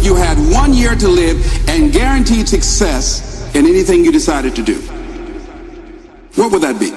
if you had 1 year to live and guaranteed success in anything you decided to do? What would that be?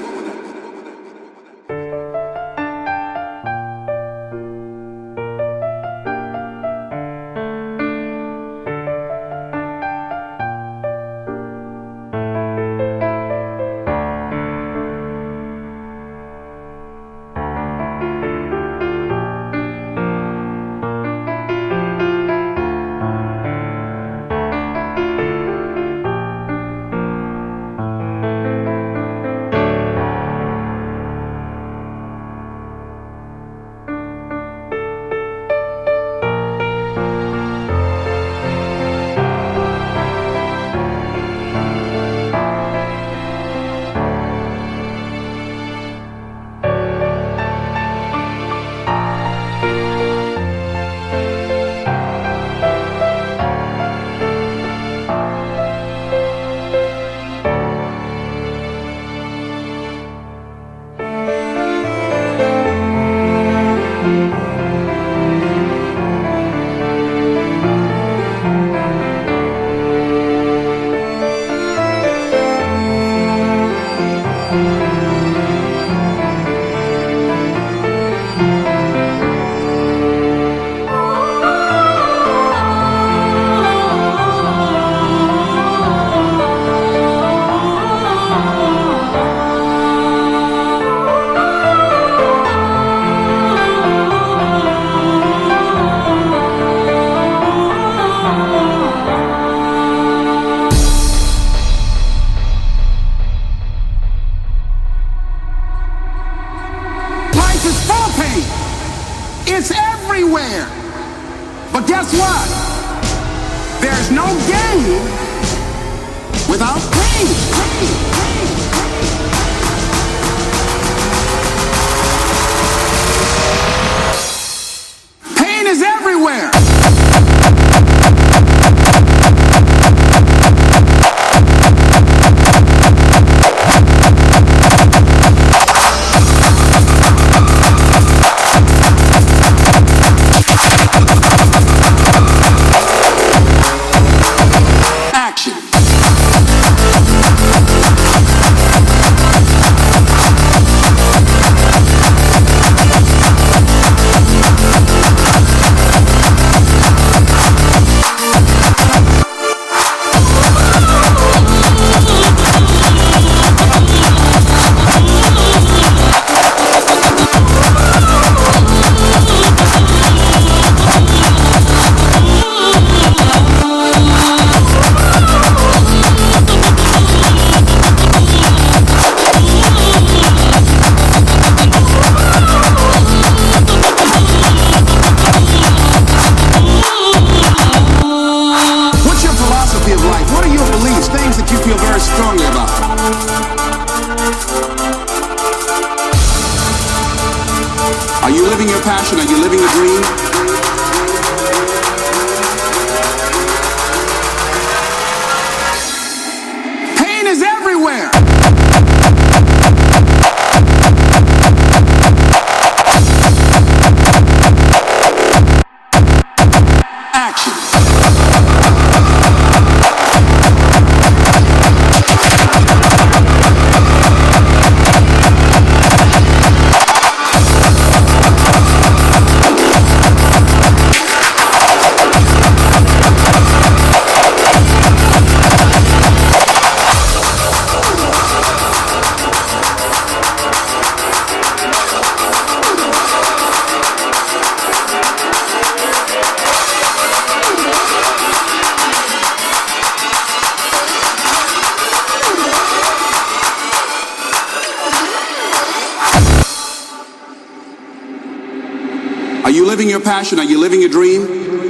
It's everywhere. But guess what? There's no gain without pain. Pain is everywhere. Are you living your passion? Are you living your dream? Pain is everywhere. Are you living your passion? Are you living your dream?